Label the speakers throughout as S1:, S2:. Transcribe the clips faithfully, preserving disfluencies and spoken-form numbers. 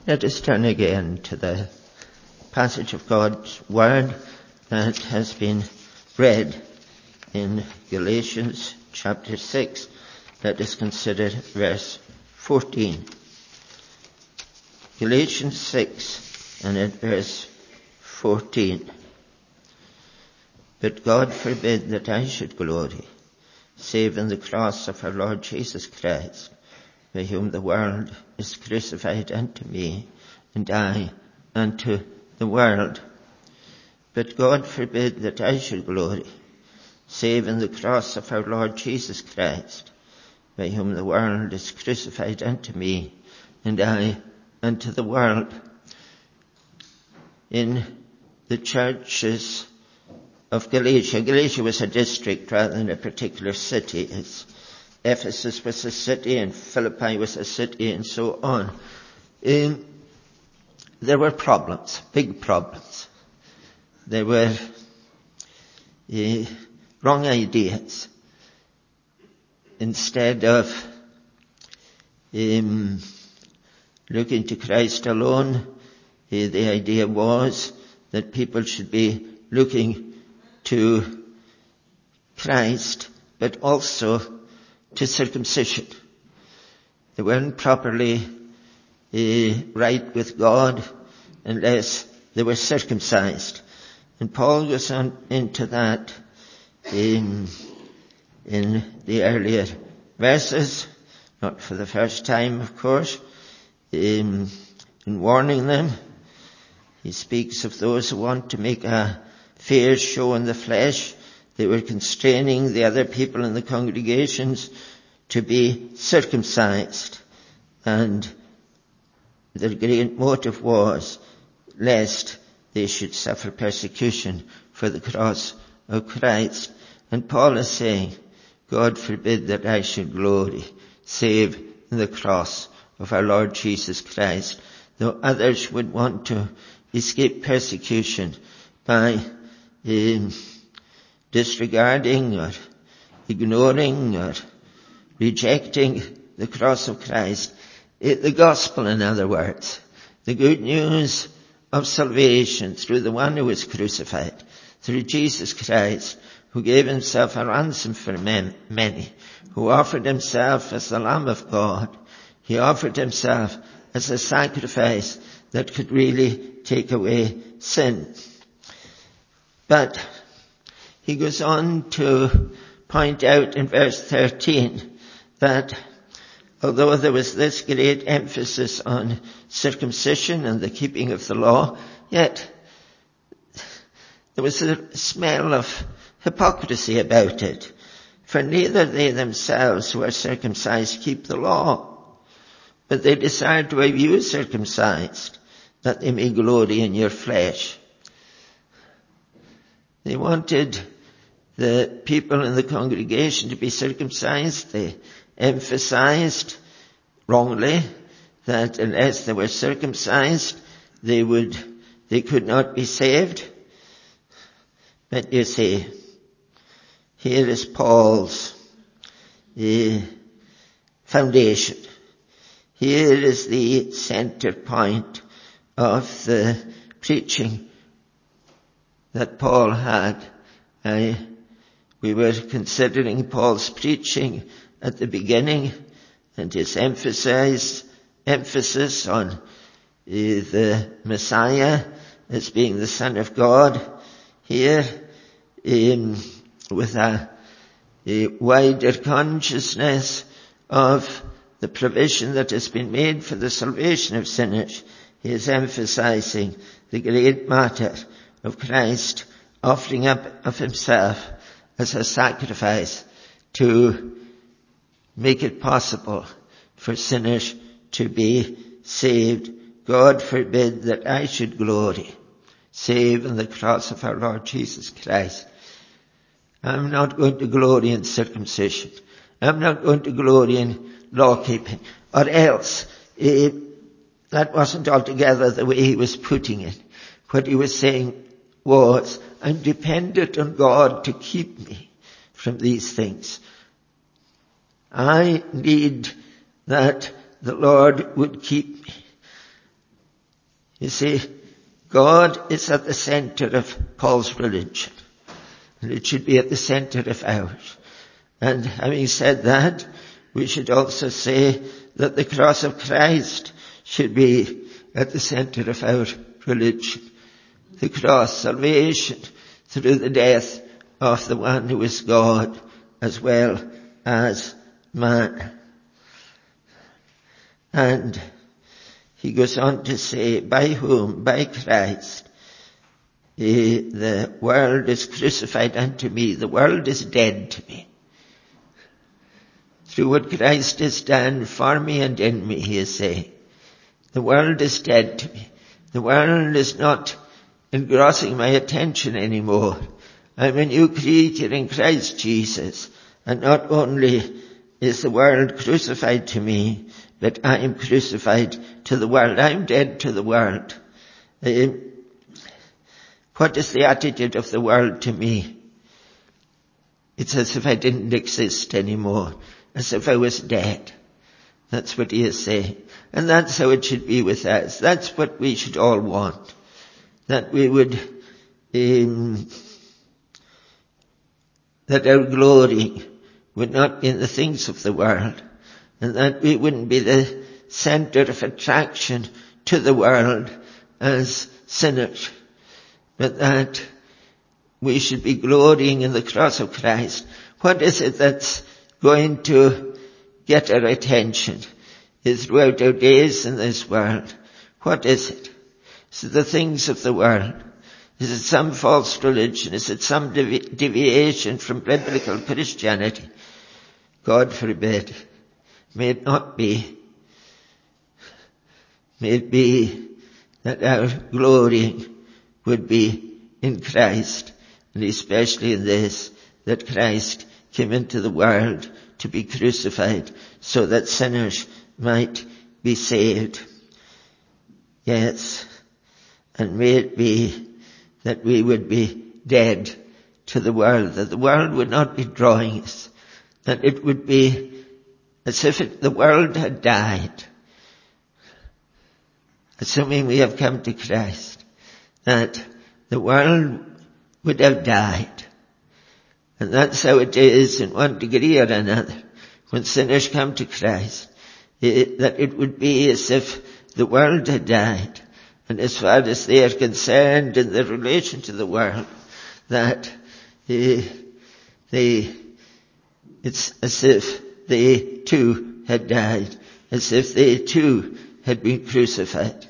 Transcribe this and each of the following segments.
S1: Let us turn again to the passage of God's Word that has been read in Galatians chapter six. Let us consider verse fourteen. Galatians six and at verse fourteen. But God forbid that I should glory, save in the cross of our Lord Jesus Christ, by whom the world is crucified unto me, and I unto the world. But God forbid that I should glory, save in the cross of our Lord Jesus Christ, by whom the world is crucified unto me, and I unto the world. In the churches of Galatia, Galatia was a district rather than a particular city. It's Ephesus was a city and Philippi was a city and so on. Um, there were problems, big problems. There were uh, wrong ideas. Instead of um, looking to Christ alone, uh, the idea was that people should be looking to Christ, but also to circumcision. They weren't properly uh, right with God unless they were circumcised. And Paul goes on into that in, in the earlier verses, not for the first time, of course, in, in warning them. He speaks of those who want to make a fair show in the flesh. They were constraining the other people in the congregations to be circumcised. And their great motive was lest they should suffer persecution for the cross of Christ. And Paul is saying, God forbid that I should glory, save in the cross of our Lord Jesus Christ. Though others would want to escape persecution by um, disregarding or ignoring or rejecting the cross of Christ. It, the gospel, in other words, the good news of salvation through the one who was crucified, through Jesus Christ, who gave himself a ransom for men, many, who offered himself as the Lamb of God. He offered himself as a sacrifice that could really take away sin. But he goes on to point out in verse thirteen that although there was this great emphasis on circumcision and the keeping of the law, yet there was a smell of hypocrisy about it. For neither they themselves who are circumcised keep the law, but they desire to have you circumcised, that they may glory in your flesh. They wanted the people in the congregation to be circumcised. They emphasized wrongly that unless they were circumcised, they would, they could not be saved. But you see, here is Paul's uh, foundation. Here is the center point of the preaching that Paul had. Uh, we were considering Paul's preaching at the beginning and his emphasis, emphasis on uh, the Messiah as being the Son of God. Here, in, with a, a wider consciousness of the provision that has been made for the salvation of sinners, he is emphasizing the great matter of Christ offering up of himself as a sacrifice to make it possible for sinners to be saved. God forbid that I should glory, save in the cross of our Lord Jesus Christ. I'm not going to glory in circumcision. I'm not going to glory in law keeping, or else it, that wasn't altogether the way he was putting it. What he was saying was, I'm dependent on God to keep me from these things. I need that the Lord would keep me. You see, God is at the center of Paul's religion, and it should be at the center of ours. And having said that, we should also say that the cross of Christ should be at the center of our religion. The cross, salvation through the death of the one who is God as well as man. And he goes on to say, by whom? By Christ. The world is crucified unto me. The world is dead to me. Through what Christ has done for me and in me, he is saying, the world is dead to me. The world is not engrossing my attention anymore. I'm a new creature in Christ Jesus. And not only is the world crucified to me, but I am crucified to the world. I'm dead to the world. Uh, what is the attitude of the world to me? It's as if I didn't exist anymore. As if I was dead. That's what he is saying. And that's how it should be with us. That's what we should all want. That we would, um, that our glory would not be in the things of the world. And that we wouldn't be the center of attraction to the world as sinners. But that we should be glorying in the cross of Christ. What is it that's going to get our attention throughout our days in this world? What is it? Is it the things of the world? Is it some false religion? Is it some devi- deviation from biblical Christianity? God forbid. May it not be. May it be that our glory would be in Christ, and especially in this, that Christ came into the world to be crucified so that sinners might be saved. Yes. And may it be that we would be dead to the world, that the world would not be drawing us, that it would be as if it, the world had died. Assuming we have come to Christ, that the world would have died. And that's how it is in one degree or another. When sinners come to Christ, it, that it would be as if the world had died. And as far as they are concerned in their relation to the world, that they, they, it's as if they too had died, as if they too had been crucified.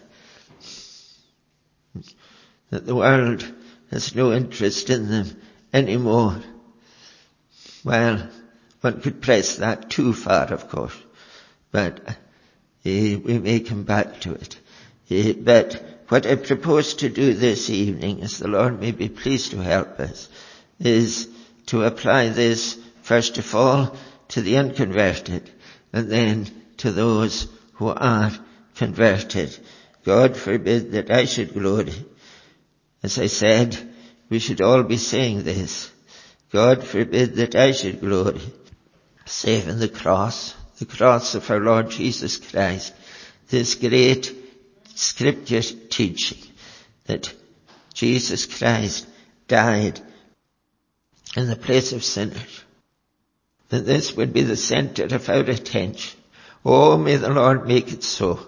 S1: That the world has no interest in them anymore. Well, one could press that too far, of course, but uh, we may come back to it. Uh, but what I propose to do this evening, as the Lord may be pleased to help us, is to apply this, first of all, to the unconverted, and then to those who are converted. God forbid that I should glory. As I said, we should all be saying this. God forbid that I should glory, save in the cross, the cross of our Lord Jesus Christ, this great scripture teaching that Jesus Christ died in the place of sinners. That this would be the center of our attention. Oh, may the Lord make it so.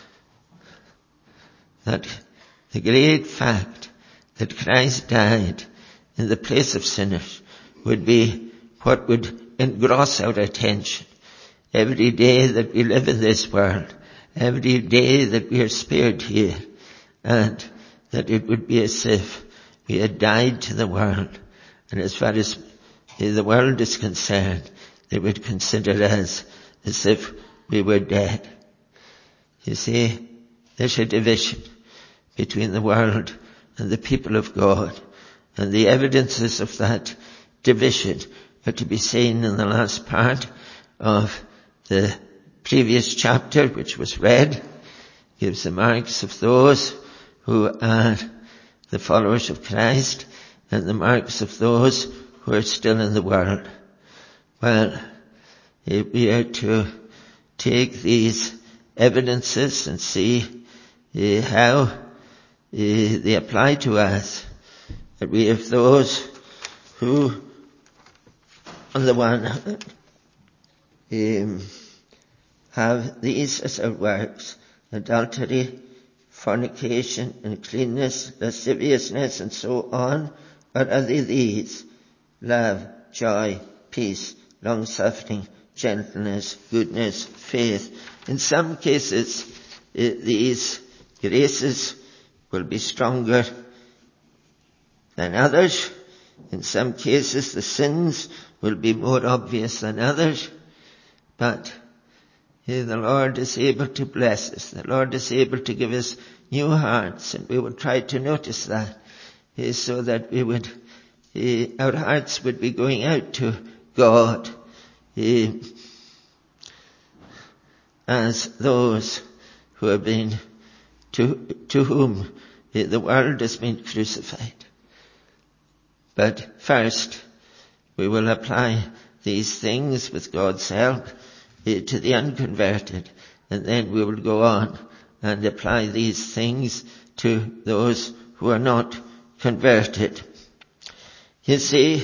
S1: That the great fact that Christ died in the place of sinners would be what would engross our attention. Every day that we live in this world, every day that we are spared here, and that it would be as if we had died to the world. And as far as the world is concerned, they would consider us as if we were dead. You see, there's a division between the world and the people of God. And the evidences of that division are to be seen in the last part of the previous chapter, which was read. Gives the marks of those who are the followers of Christ and the marks of those who are still in the world. Well, if we are to take these evidences and see uh, how they apply to us. That we have those who, on the one hand, um, have these as our works: adultery, fornication, uncleanness, lasciviousness, and so on. But are they these? Love, joy, peace, long-suffering, gentleness, goodness, faith. In some cases, these graces will be stronger than others. In some cases, the sins will be more obvious than others. But the Lord is able to bless us. The Lord is able to give us new hearts, and we will try to notice that, so that we would, our hearts would be going out to God as those who have been, to, to whom the world has been crucified. But first, we will apply these things with God's help to the unconverted, and then we will go on and apply these things to those who are not converted. You see,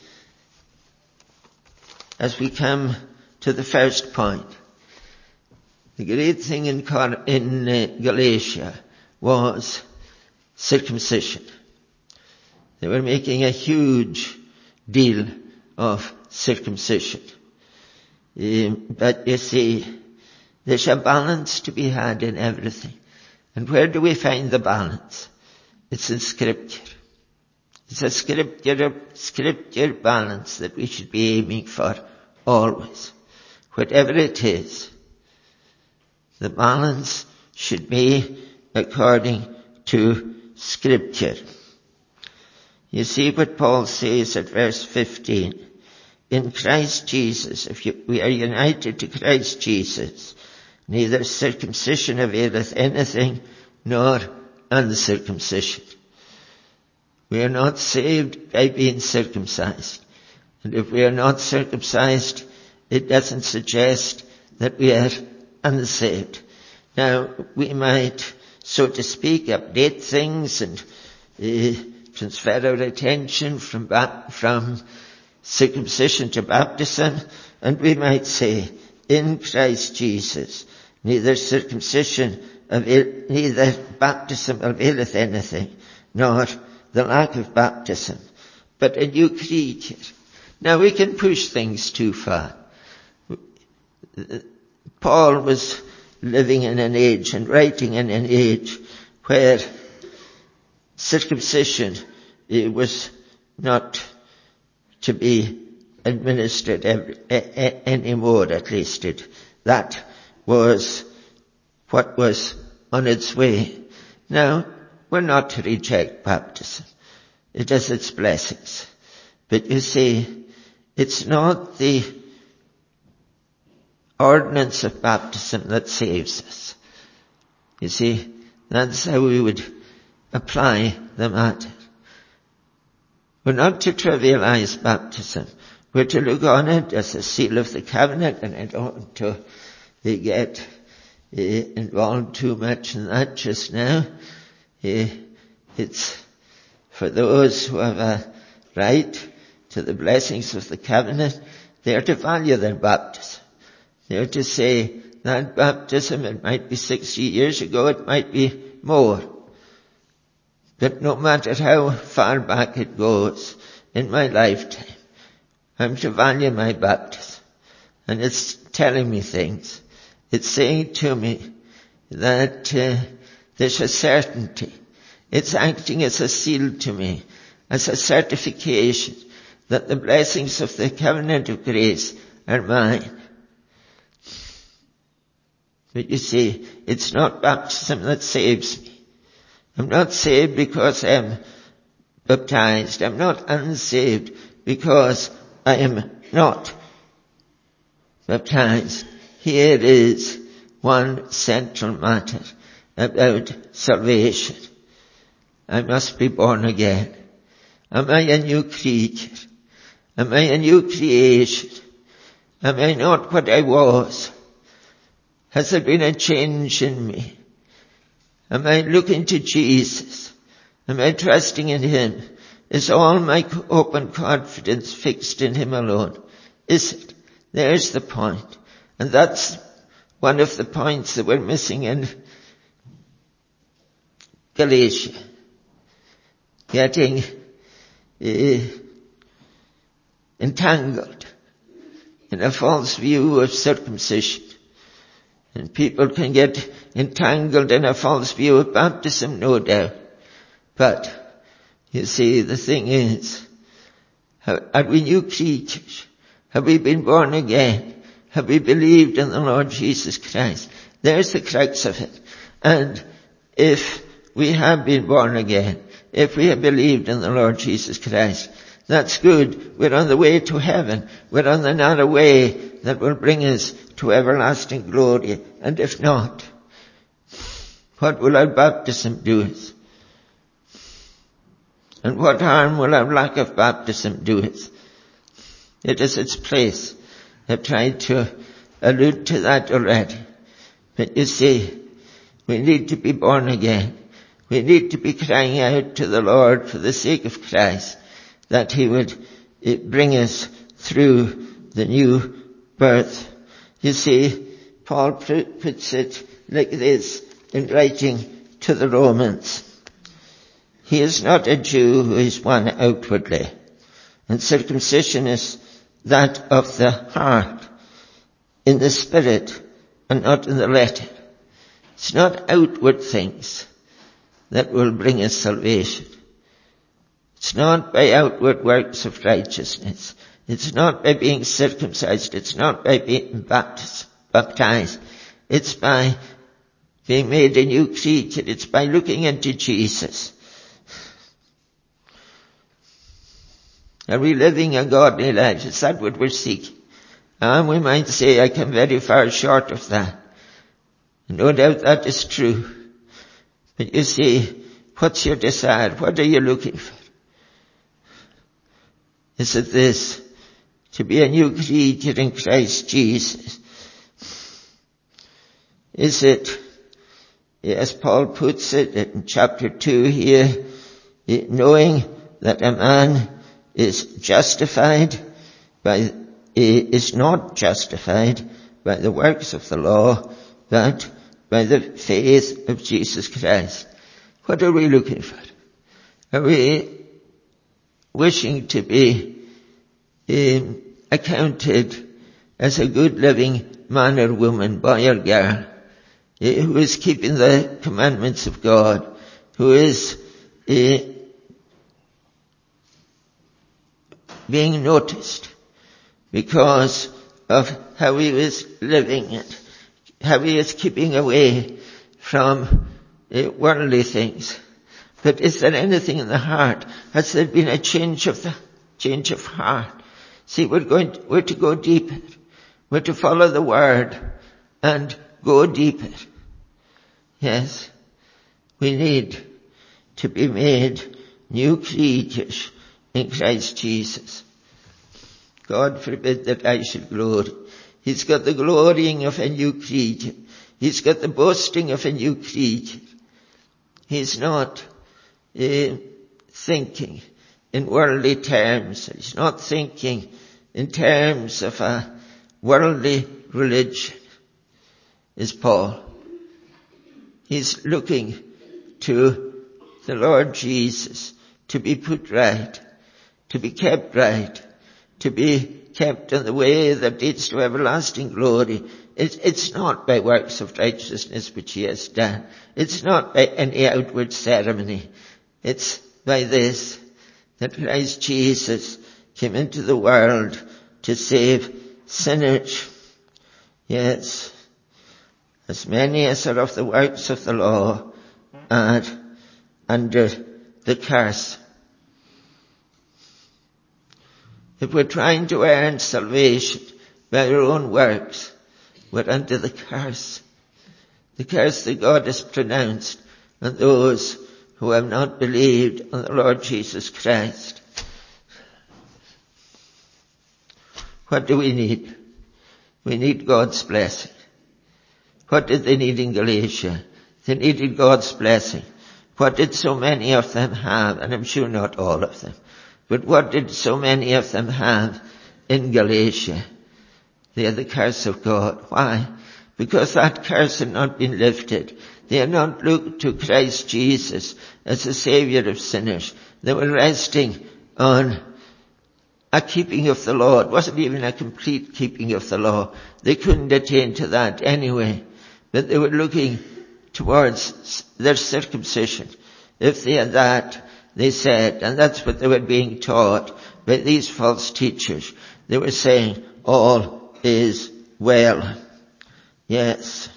S1: as we come to the first point, the great thing in, in uh, Galatia was circumcision. They were making a huge deal of circumcision. Um, but you see, there's a balance to be had in everything. And where do we find the balance? It's in Scripture. It's a scripture, scripture balance that we should be aiming for always. Whatever it is, the balance should be according to Scripture. You see what Paul says at verse fifteen. In Christ Jesus, if you, we are united to Christ Jesus, neither circumcision availeth anything, nor uncircumcision. We are not saved by being circumcised. And if we are not circumcised, it doesn't suggest that we are unsaved. Now, we might, so to speak, update things and uh, transfer our attention from, from circumcision to baptism, and we might say, in Christ Jesus, neither circumcision, avail, neither baptism availeth anything, nor the lack of baptism, but a new creature. Now we can push things too far. Paul was living in an age and writing in an age where circumcision was not to be administered every, anymore, at least it, that was what was on its way. Now, we're not to reject baptism. It has its blessings. But you see, it's not the ordinance of baptism that saves us. You see, that's how we would apply the matter. We're not to trivialize baptism. We're to look on it as a seal of the covenant, and I don't want to get uh, involved too much in that just now. Uh, it's for those who have a right to the blessings of the covenant. They are to value their baptism. They are to say, that baptism, it might be sixty years ago, it might be more. But no matter how far back it goes in my lifetime, I'm to value my baptism. And it's telling me things. It's saying to me that uh, there's a certainty. It's acting as a seal to me, as a certification that the blessings of the covenant of grace are mine. But you see, it's not baptism that saves me. I'm not saved because I'm baptized. I'm not unsaved because I am not baptized. Here is one central matter about salvation. I must be born again. Am I a new creature? Am I a new creation? Am I not what I was? Has there been a change in me? Am I looking to Jesus? Am I trusting in him? Is all my hope and confidence fixed in him alone? Is it? There's the point. And that's one of the points that we're missing in Galatia. Getting uh, entangled in a false view of circumcision. And people can get entangled in a false view of baptism, no doubt. But, you see, the thing is, are we new creatures? Have we been born again? Have we believed in the Lord Jesus Christ? There's the crux of it. And if we have been born again, if we have believed in the Lord Jesus Christ, that's good. We're on the way to heaven. We're on the narrow way that will bring us to everlasting glory. And if not, what will our baptism do us? And what harm will our lack of baptism do us? It is its place. I've tried to allude to that already. But you see, we need to be born again. We need to be crying out to the Lord for the sake of Christ, that he would bring us through the new birth. You see, Paul puts it like this in writing to the Romans. He is not a Jew who is one outwardly, and circumcision is that of the heart, in the spirit, and not in the letter. It's not outward things that will bring us salvation. It's not by outward works of righteousness. It's not by being circumcised. It's not by being baptized. It's by being made a new creature. It's by looking into Jesus. Are we living a godly life? Is that what we're seeking? And we might say, I come very far short of that. No doubt that is true. But you see, what's your desire? What are you looking for? Is it this? To be a new creature in Christ Jesus? Is it, as Paul puts it in chapter two here, knowing that a man is justified by, is not justified by the works of the law, but by the faith of Jesus Christ? What are we looking for? Are we wishing to be um, accounted as a good living man or woman, boy or girl, who is keeping the commandments of God, who is uh, being noticed because of how he was living it, how he is keeping away from uh, worldly things? But is there anything in the heart? Has there been a change of the change of heart? See, we're going to, we're to go deeper. We're to follow the word and go deeper. Yes, we need to be made new creatures in Christ Jesus. God forbid that I should glory. He's got the glorying of a new creature. He's got the boasting of a new creature. He's not uh, thinking in worldly terms. He's not thinking in terms of a worldly religion, is Paul. He's looking to the Lord Jesus to be put right, to be kept right, to be kept in the way that leads to everlasting glory. It's, it's not by works of righteousness which he has done. It's not by any outward ceremony. It's by this, that Christ Jesus came into the world to save sinners. Yes, as many as are of the works of the law are under the curse. If we're trying to earn salvation by our own works, we're under the curse. The curse that God has pronounced on those who have not believed on the Lord Jesus Christ. What do we need? We need God's blessing. What did they need in Galatia? They needed God's blessing. What did so many of them have? And I'm sure not all of them. But what did so many of them have in Galatia? They had the curse of God. Why? Because that curse had not been lifted. They had not looked to Christ Jesus as the Saviour of sinners. They were resting on a keeping of the law. It wasn't even a complete keeping of the law. They couldn't attain to that anyway. But they were looking towards their circumcision. If they had that, they said, and that's what they were being taught by these false teachers. They were saying, all is well. Yes.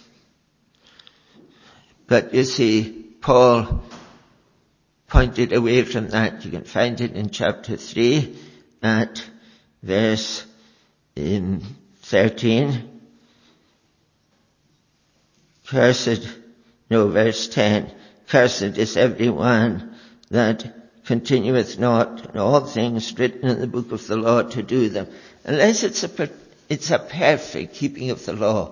S1: But you see, Paul pointed away from that. You can find it in chapter three at verse in thirteen. Cursed, no, verse ten. Cursed is everyone that continueth not in all things written in the book of the law to do them. Unless it's a, it's a perfect keeping of the law,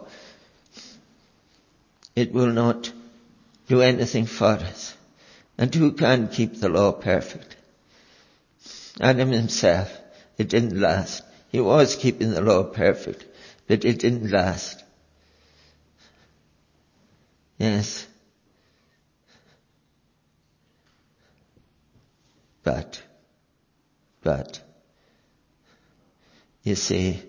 S1: it will not do anything for us. And who can keep the law perfect? Adam himself. It didn't last. He was keeping the law perfect, but it didn't last. Yes. But, but, you see,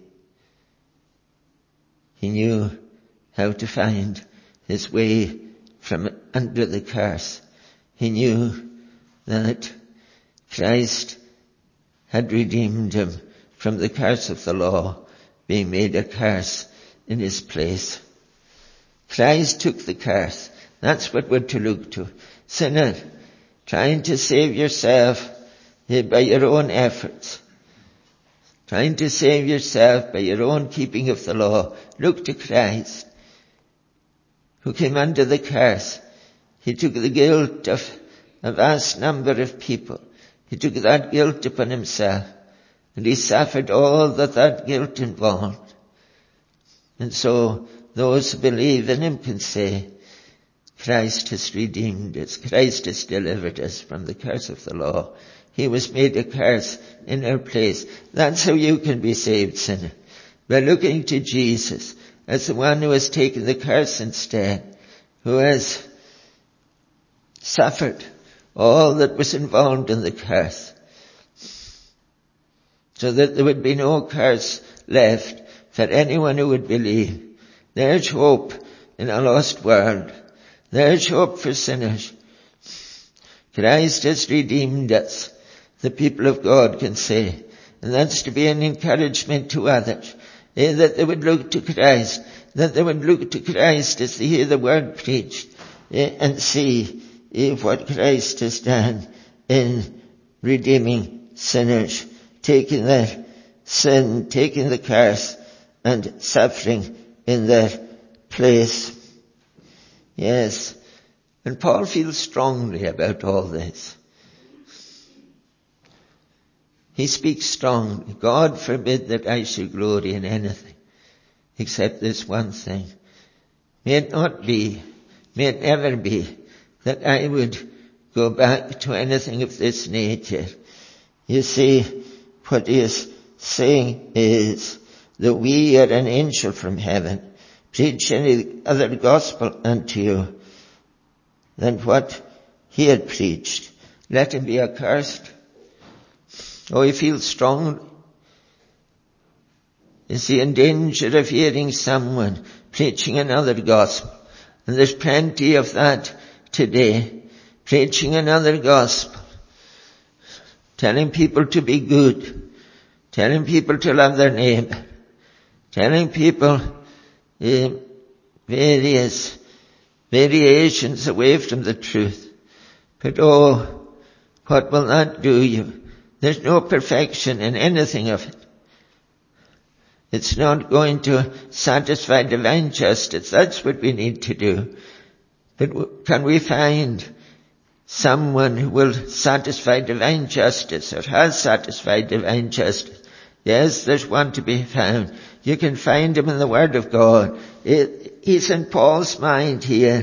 S1: he knew how to find his way from under the curse. He knew that Christ had redeemed him from the curse of the law, being made a curse in his place. Christ took the curse. That's what we're to look to. Sinner, trying to save yourself by your own efforts, trying to save yourself by your own keeping of the law, look to Christ, who came under the curse. He took the guilt of a vast number of people. He took that guilt upon himself, and he suffered all that that guilt involved. And so those who believe in him can say, Christ has redeemed us. Christ has delivered us from the curse of the law. He was made a curse in our place. That's how you can be saved, sinner. By looking to Jesus as the one who has taken the curse instead, who has suffered all that was involved in the curse, so that there would be no curse left for anyone who would believe. There's hope in a lost world. There's hope for sinners. Christ has redeemed us, the people of God can say. And that's to be an encouragement to others, eh, that they would look to Christ, that they would look to Christ as they hear the word preached, eh, and see eh, what Christ has done in redeeming sinners, taking their sin, taking the curse, and suffering in their place. Yes. And Paul feels strongly about all this. He speaks strongly. God forbid that I should glory in anything except this one thing. May it not be, may it never be, that I would go back to anything of this nature. You see, what he is saying is that we are an angel from heaven preach any other gospel unto you than what he had preached, let him be accursed. Oh, he feels strongly. Is he in danger of hearing someone preaching another gospel? And there's plenty of that today. Preaching another gospel. Telling people to be good. Telling people to love their neighbor. Telling people uh, various variations away from the truth. But oh, what will that do you? There's no perfection in anything of it. It's not going to satisfy divine justice. That's what we need to do. But can we find someone who will satisfy divine justice or has satisfied divine justice? Yes, there's one to be found. You can find him in the Word of God. It, he's in Paul's mind here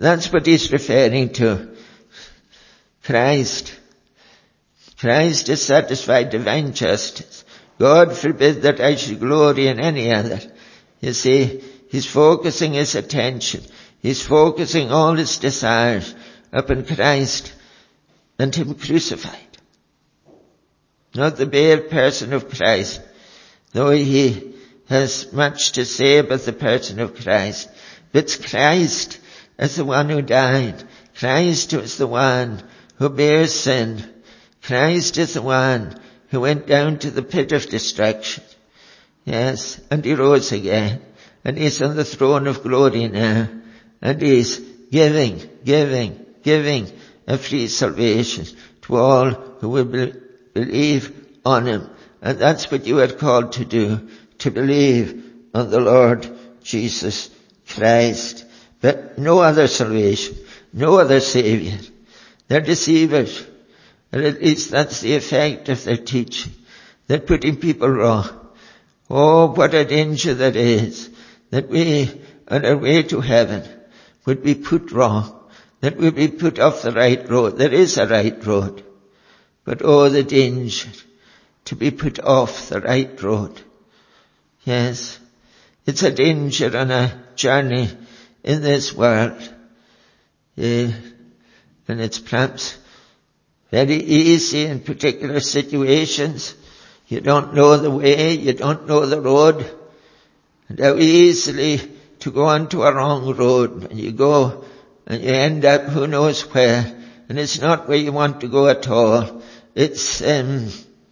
S1: That's what he's referring to. Christ. Christ is satisfied divine justice. God forbid that I should glory in any other. You see, he's focusing his attention. He's focusing all his desires upon Christ and him crucified. Not the bare person of Christ, though he has much to say about the person of Christ. But it's Christ as the one who died. Christ was the one who bears sin. Christ is the one who went down to the pit of destruction. Yes, and he rose again. And he's on the throne of glory now. And he's giving, giving, giving a free salvation to all who will be, believe on him. And that's what you are called to do, to believe on the Lord Jesus Christ. But no other salvation, no other Savior. They're deceivers. And at least that's the effect of their teaching. They're putting people wrong. Oh, what a danger that is, that we, on our way to heaven, would be put wrong, that we be put off the right road. There is a right road. But oh, the danger to be put off the right road. Yes, it's a danger on a journey in this world. Yeah. And it's perhaps very easy in particular situations. You don't know the way, you don't know the road. And how easily to go onto a wrong road. And you go and you end up who knows where. And it's not where you want to go at all. It's, um,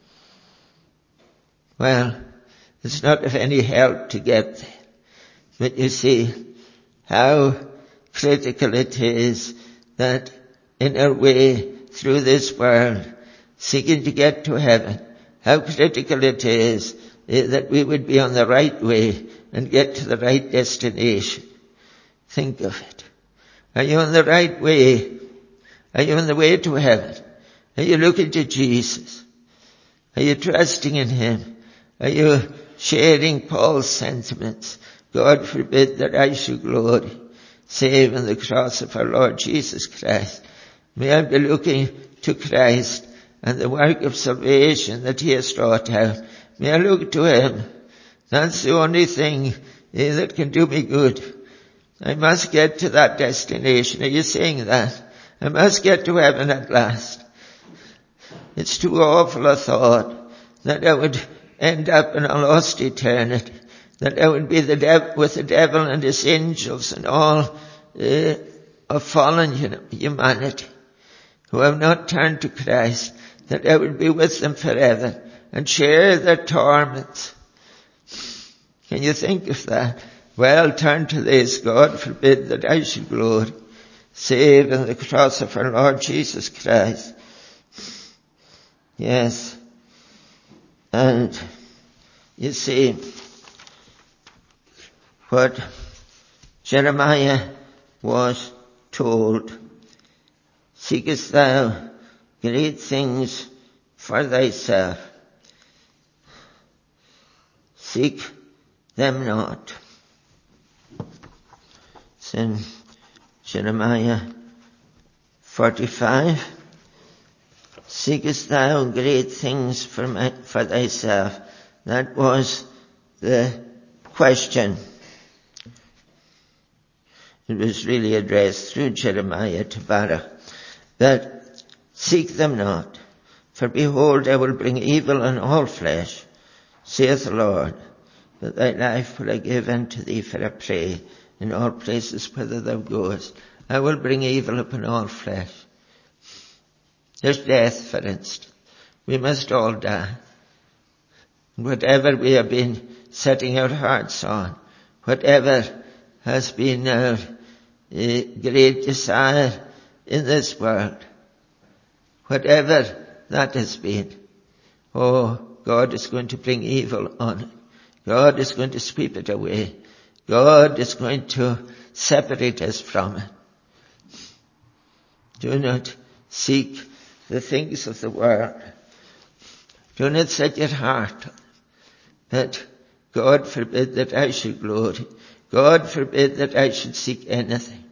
S1: well, it's not of any help to get there. But you see how critical it is that in our way through this world, seeking to get to heaven, how critical it is uh, that we would be on the right way and get to the right destination. Think of it. Are you on the right way? Are you on the way to heaven? Are you looking to Jesus? Are you trusting in him? Are you sharing Paul's sentiments? God forbid that I should glory, save in the cross of our Lord Jesus Christ. May I be looking to Christ and the work of salvation that he has wrought out. May I look to him. That's the only thing eh, that can do me good. I must get to that destination. Are you saying that? I must get to heaven at last. It's too awful a thought that I would end up in a lost eternity, that I would be the dev- with the devil and his angels and all uh, of fallen humanity who have not turned to Christ, that I would be with them forever and share their torments. Can you think of that? Well, turn to this. God forbid that I should glory, save in the cross of our Lord Jesus Christ. Yes. And you see what Jeremiah was told. Seekest thou great things for thyself? Seek them not. It's in Jeremiah forty-five. Seekest thou great things for, my, for thyself? That was the question. It was really addressed through Jeremiah to Baruch. That seek them not, for behold, I will bring evil on all flesh, saith the Lord, but thy life will I give unto thee for a prey in all places whither thou goest. I will bring evil upon all flesh. There's death, for instance. We must all die. Whatever we have been setting our hearts on, whatever has been our uh, great desire in this world, whatever that has been, oh, God is going to bring evil on it. God is going to sweep it away. God is going to separate us from it. Do not seek the things of the world. Do not set your heart on that. God forbid that I should glory. God forbid that I should seek anything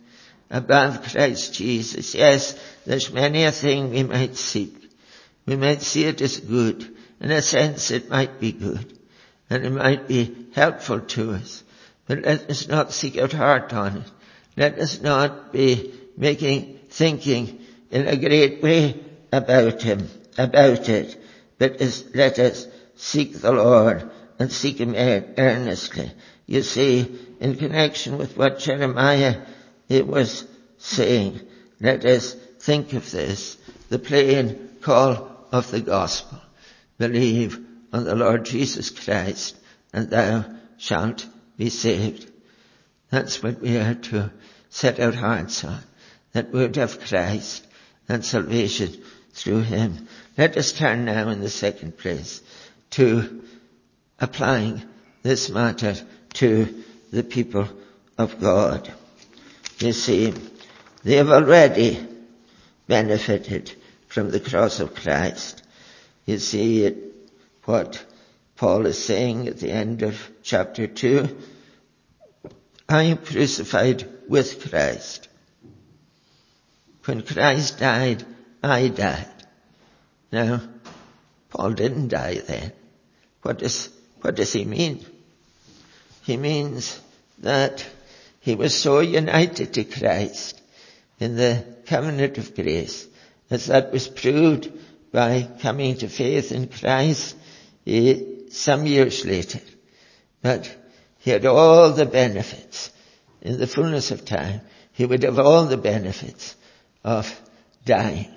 S1: above Christ Jesus. Yes, there's many a thing we might seek. We might see it as good. In a sense, it might be good. And it might be helpful to us. But let us not seek out heart on it. Let us not be making, thinking in a great way about him, about it. But let us seek the Lord and seek him earnestly. You see, in connection with what Jeremiah it was saying, let us think of this, the plain call of the gospel. Believe on the Lord Jesus Christ, and thou shalt be saved. That's what we are to set our hearts on, that word of Christ and salvation through him. Let us turn now in the second place to applying this matter to the people of God. You see, they have already benefited from the cross of Christ. You see it, what Paul is saying at the end of chapter two. I am crucified with Christ. When Christ died, I died. Now, Paul didn't die then. What does, what does he mean? He means that he was so united to Christ in the covenant of grace, as that was proved by coming to faith in Christ eh, some years later. But he had all the benefits. In the fullness of time, he would have all the benefits of dying.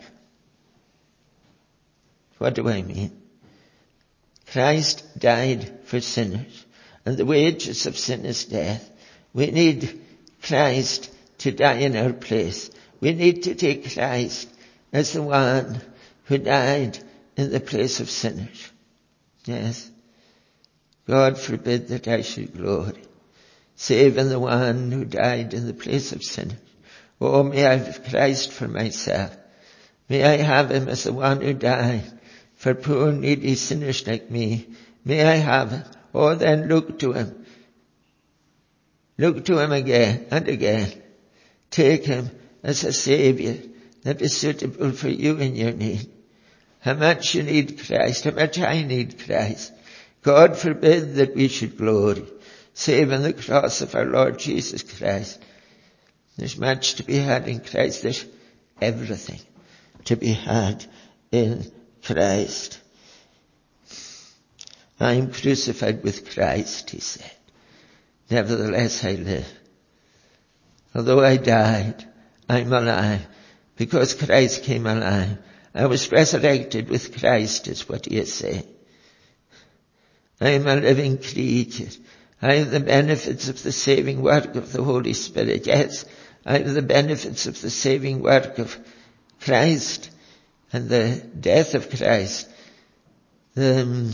S1: What do I mean? Christ died for sinners, and the wages of sin is death. We need Christ to die in our place. We need to take Christ as the one who died in the place of sinners. Yes. God forbid that I should glory, save in the one who died in the place of sinners. Oh, may I have Christ for myself. May I have him as the one who died for poor needy sinners like me. May I have him. Oh, then look to him. Look to him again and again. Take him as a Saviour that is suitable for you in your need. How much you need Christ, how much I need Christ. God forbid that we should glory, save in the cross of our Lord Jesus Christ. There's much to be had in Christ. There's everything to be had in Christ. I am crucified with Christ, he said. Nevertheless I live. Although I died, I'm alive because Christ came alive. I was resurrected with Christ, is what he is saying. I am a living creature. I have the benefits of the saving work of the Holy Spirit. Yes, I have the benefits of the saving work of Christ and the death of Christ. The, um,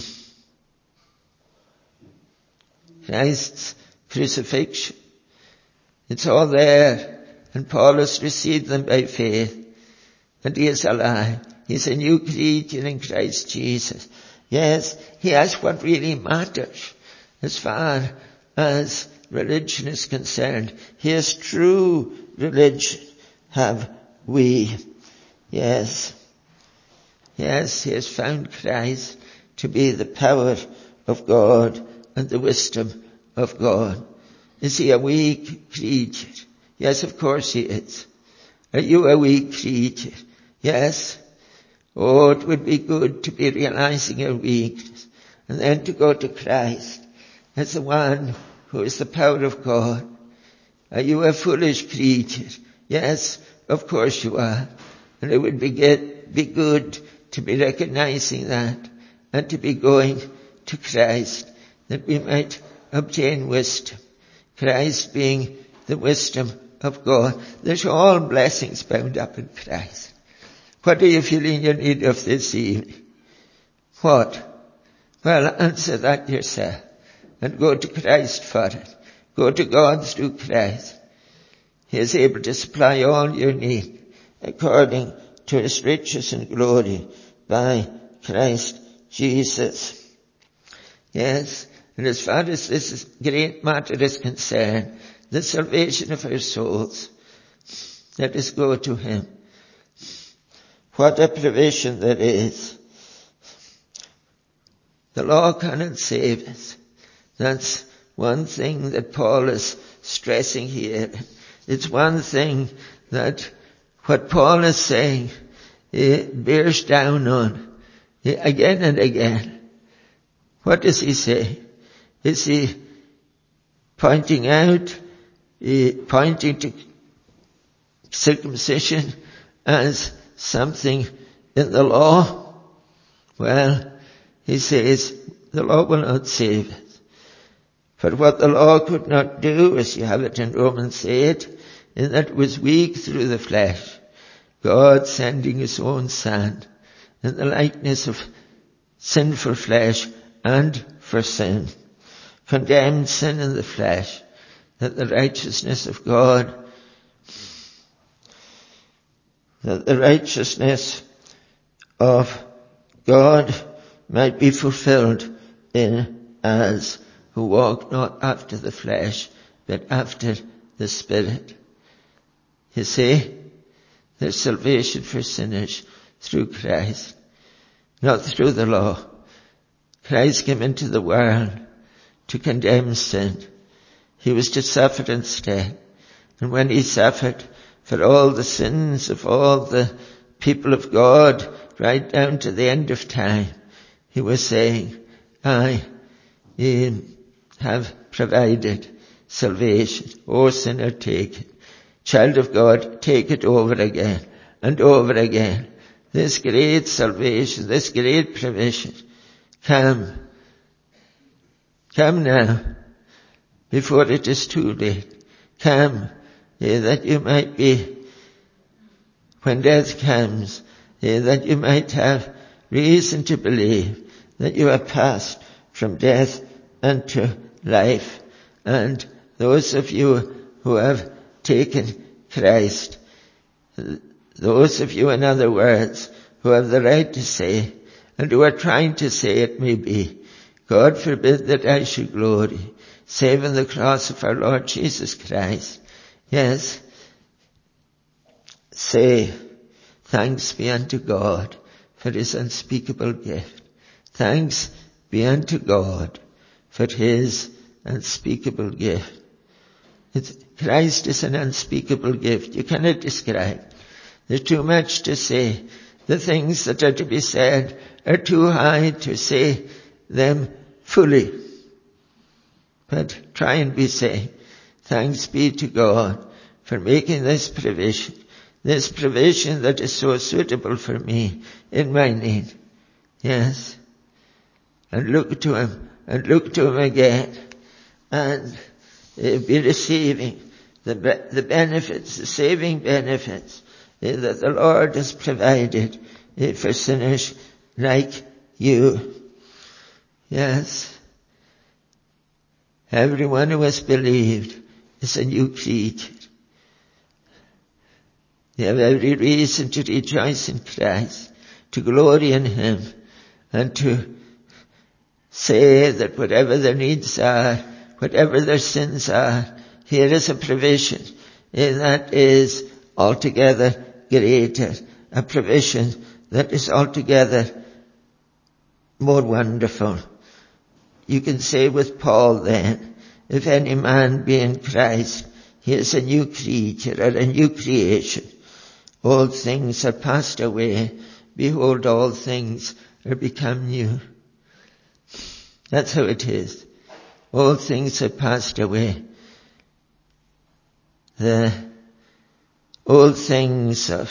S1: Christ's crucifixion. It's all there. And Paul has received them by faith. And he is alive. He's a new creature in Christ Jesus. Yes, he has what really matters as far as religion is concerned. He has true religion, have we. Yes. Yes, he has found Christ to be the power of God and the wisdom of God. Is he a weak creature? Yes, of course he is. Are you a weak creature? Yes. Oh, it would be good to be realizing our weakness and then to go to Christ as the one who is the power of God. Are you a foolish creature? Yes, of course you are. And it would be good, be good to be recognizing that and to be going to Christ that we might obtain wisdom. Christ being the wisdom of God. There's all blessings bound up in Christ. What are you feeling you need of this evening? What? Well, answer that yourself and go to Christ for it. Go to God through Christ. He is able to supply all your need according to his riches and glory by Christ Jesus. Yes, and as far as this great matter is concerned, the salvation of our souls, Let us go to him. What a provision there is. The law cannot save us. That's one thing that Paul is stressing here. It's one thing that what Paul is saying, he bears down on again and again. What does he say? Is he pointing out, he pointing to circumcision as something in the law? Well, he says the law will not save us. But what the law could not do, as you have it in Romans eight, in that it was weak through the flesh, God sending his own Son in the likeness of sinful flesh and for sin, condemned sin in the flesh, that the righteousness of God, that the righteousness of God might be fulfilled in us who walk not after the flesh, but after the Spirit. You see, there's salvation for sinners through Christ, not through the law. Christ came into the world to condemn sin. He was to suffer instead. And when he suffered for all the sins of all the people of God, right down to the end of time, he was saying, I have provided salvation. O sinner, take it. Child of God, take it over again and over again. This great salvation, this great provision. Come. Come now, before it is too late. Come, yeah, that you might be, when death comes, yeah, that you might have reason to believe that you have passed from death unto life. And those of you who have taken Christ, those of you, in other words, who have the right to say, and who are trying to say it may be, God forbid that I should glory, save in the cross of our Lord Jesus Christ. Yes, say, thanks be unto God for his unspeakable gift. Thanks be unto God for his unspeakable gift. It's, Christ is an unspeakable gift. You cannot describe. There's too much to say. The things that are to be said are too high to say them fully. But try and be saying, thanks be to God for making this provision. This provision that is so suitable for me in my need. Yes. And look to him, and look to him again. And uh, be receiving the, the benefits, the saving benefits uh, that the Lord has provided uh, for sinners like you. Yes. Everyone who has believed is a new creature. You have every reason to rejoice in Christ, to glory in him, and to say that whatever their needs are, whatever their sins are, here is a provision that is altogether greater, a provision that is altogether more wonderful. You can say with Paul then, if any man be in Christ, he is a new creature or a new creation. All things are passed away. Behold, all things are become new. That's how it is. All things are passed away. The old things of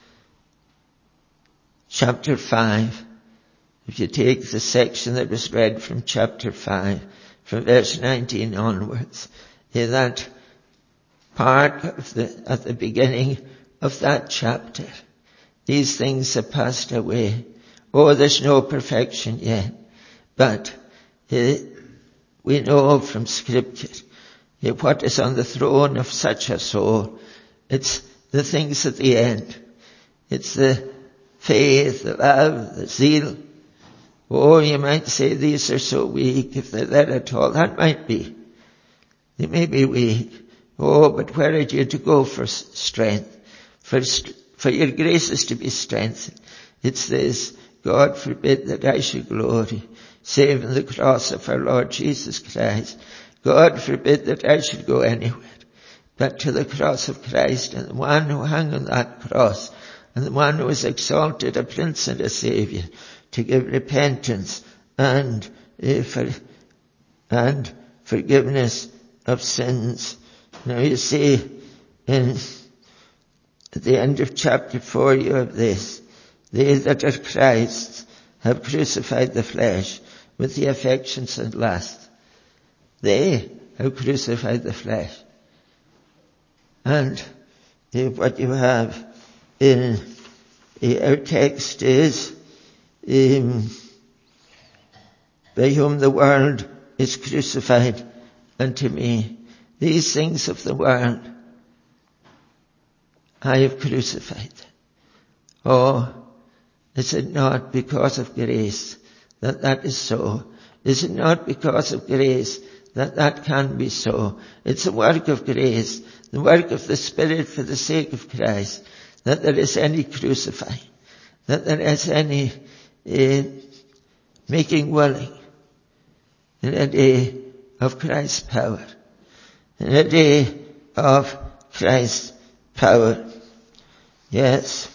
S1: chapter five, if you take the section that was read from chapter five, from verse nineteen onwards, in that part of the, at the beginning of that chapter, these things have passed away. Oh, there's no perfection yet. But uh, we know from Scripture uh, what is on the throne of such a soul. It's the things at the end. It's the faith, the love, the zeal. Oh, you might say these are so weak, if they're there at all. That might be. They may be weak. Oh, but where are you to go for strength? for, for your grace is to be strengthened. It's this, God forbid that I should glory, save in the cross of our Lord Jesus Christ. God forbid that I should go anywhere but to the cross of Christ, and the one who hung on that cross, and the one who was exalted a Prince and a Saviour, to give repentance and uh, for, and forgiveness of sins. Now you see, in at the end of chapter four you have this: they that are Christ's have crucified the flesh with the affections and lusts. They have crucified the flesh. And uh, what you have in uh, our text is, um, by whom the world is crucified unto me. These things of the world I have crucified. Oh, is it not because of grace that that is so? Is it not because of grace that that can be so? It's a work of grace, the work of the Spirit for the sake of Christ, that there is any crucifying, that there is any uh, making willing in a day of Christ's power, in a day of Christ's power. Yes.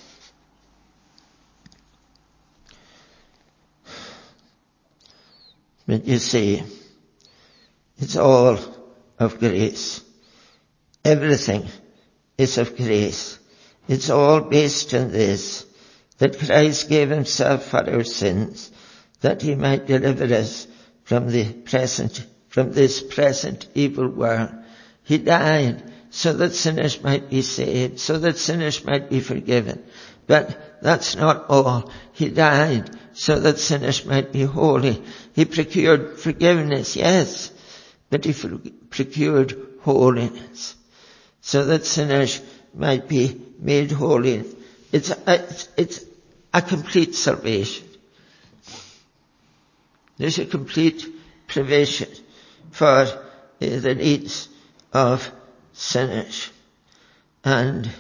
S1: But you see, it's all of grace. Everything is of grace. It's all based on this, that Christ gave himself for our sins, that he might deliver us from the present, from this present evil world. He died so that sinners might be saved, so that sinners might be forgiven. But that's not all. He died so that sinners might be holy. He procured forgiveness, yes, but he procured holiness, so that sinners might be made holy. It's a, it's a complete salvation. There's a complete provision for the needs of sinners. And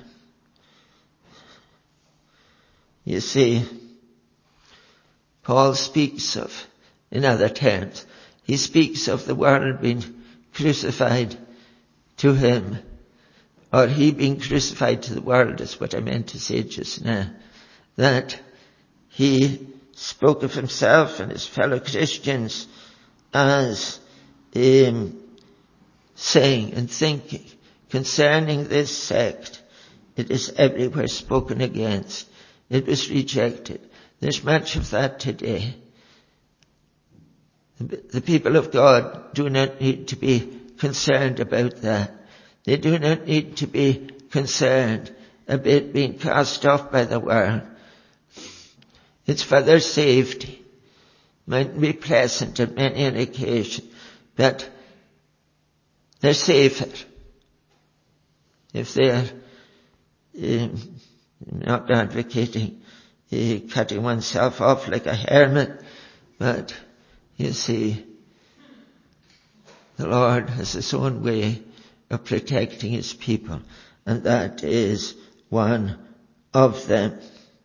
S1: you see, Paul speaks of, in other terms, he speaks of the world being crucified to him, or he being crucified to the world, is what I meant to say just now. That he spoke of himself and his fellow Christians as um, saying and thinking concerning this sect, it is everywhere spoken against. It was rejected. There's much of that today. The people of God do not need to be concerned about that. They do not need to be concerned about being cast off by the world. It's for their safety. Might be pleasant on many an occasion, but they're safer if they're um, not advocating uh, cutting oneself off like a hermit, but you see, the Lord has his own way of protecting his people, and that is one of them.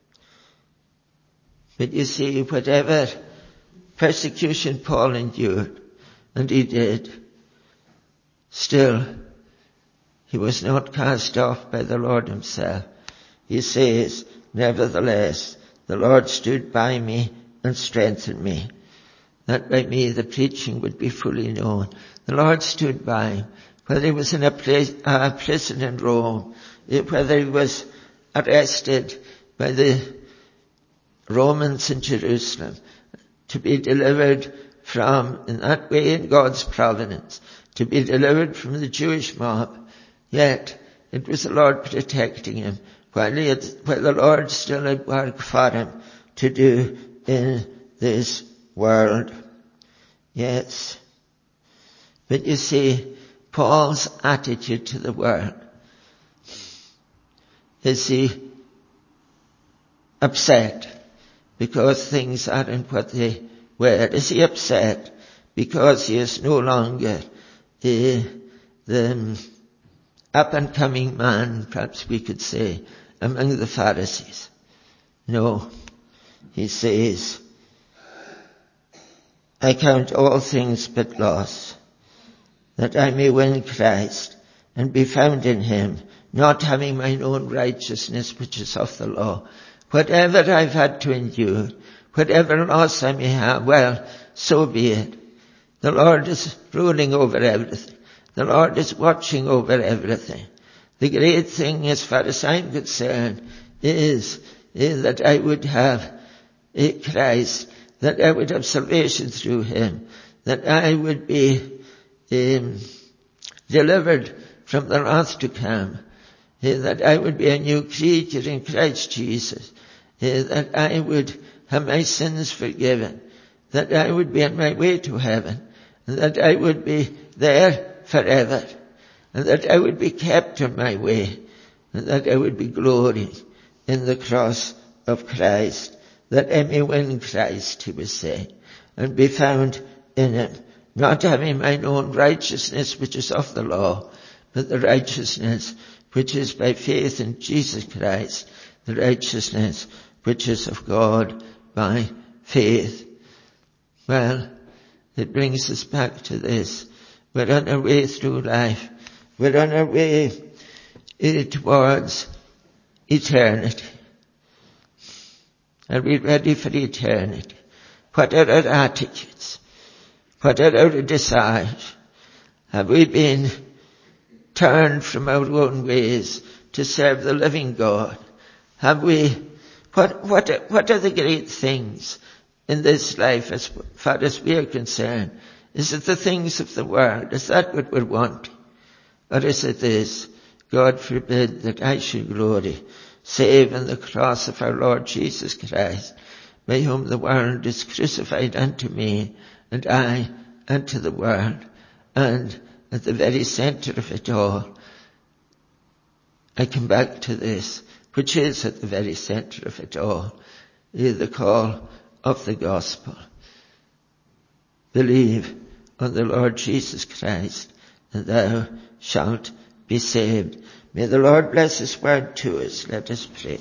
S1: But you see, whatever persecution Paul endured, and he did, still, he was not cast off by the Lord himself. He says, nevertheless, the Lord stood by me and strengthened me, that by me the preaching would be fully known. The Lord stood by him, whether he was in a, place, a prison in Rome, whether he was arrested by the Romans in Jerusalem, to be delivered from, in that way in God's providence, to be delivered from the Jewish mob. Yet it was the Lord protecting him, while, he had, while the Lord still had work for him to do in this world. Yes. But you see, Paul's attitude to the world, is he upset because things aren't what they were? Is he upset because he is no longer the, the up and coming man, perhaps we could say, among the Pharisees. No, he says, I count all things but loss, that I may win Christ and be found in him, not having mine own righteousness which is of the law. Whatever I've had to endure, whatever loss I may have, well, so be it. The Lord is ruling over everything. The Lord is watching over everything. The great thing, as far as I'm concerned, is, is that I would have a Christ, that I would have salvation through him, that I would be um, delivered from the wrath to come, uh, that I would be a new creature in Christ Jesus, uh, that I would have my sins forgiven, that I would be on my way to heaven, and that I would be there forever, and that I would be kept on my way, and that I would be glorying in the cross of Christ, that I may win Christ, he was saying, and be found in him, not having mine own righteousness which is of the law, but the righteousness which is by faith in Jesus Christ, the righteousness which is of God by faith. Well, it brings us back to this. We're on our way through life. We're on our way uh, towards eternity. Are we ready for eternity? What are our attitudes? What are our desires? Have we been turned from our own ways to serve the living God? Have we, what, what, are, what are the great things in this life as far as we are concerned? Is it the things of the world? Is that what we're wanting? Or is it this? God forbid that I should glory, save in the cross of our Lord Jesus Christ, by whom the world is crucified unto me, and I unto the world. And at the very center of it all, I come back to this, which is at the very center of it all, is the call of the gospel. Believe on the Lord Jesus Christ, and thou shalt be saved. May the Lord bless his word to us. Let us pray.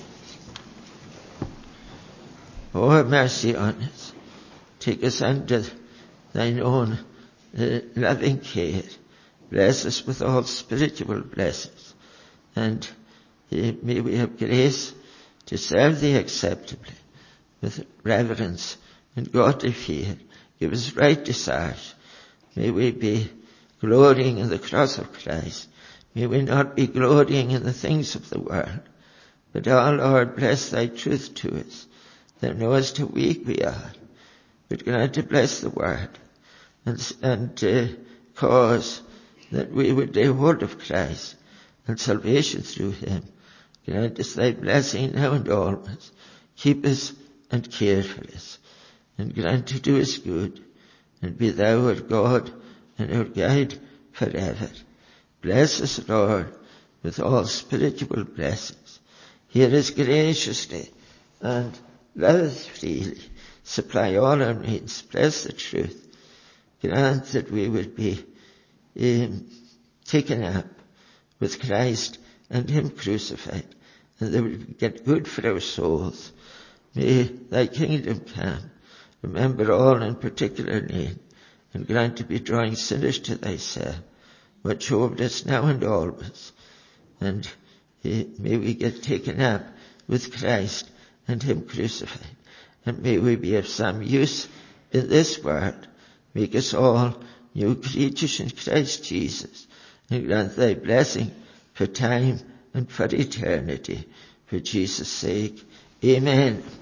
S1: Oh, have mercy on us. Take us under thine own uh, loving care. Bless us with all spiritual blessings. And uh, may we have grace to serve thee acceptably, with reverence and godly fear. Give us right desires. May we be glorying in the cross of Christ. May we not be glorying in the things of the world. But, oh Lord, bless thy truth to us. Thou knowest how weak we are. But grant to bless the word and, and uh, cause that we would lay hold of Christ and salvation through him. Grant us thy blessing now and always. Keep us and care for us. And grant to do us good. And be thou our God and our guide forever. Bless us, Lord, with all spiritual blessings. Hear us graciously and love us freely. Supply all our needs. Bless the truth. Grant that we would be um, taken up with Christ and him crucified, and that we would get good for our souls. May thy kingdom come. Remember all in particular need, and grant to be drawing sinners to thyself. Watch over us now and always. And uh, may we get taken up with Christ and him crucified. And may we be of some use in this world. Make us all new creatures in Christ Jesus. And grant thy blessing for time and for eternity. For Jesus' sake. Amen.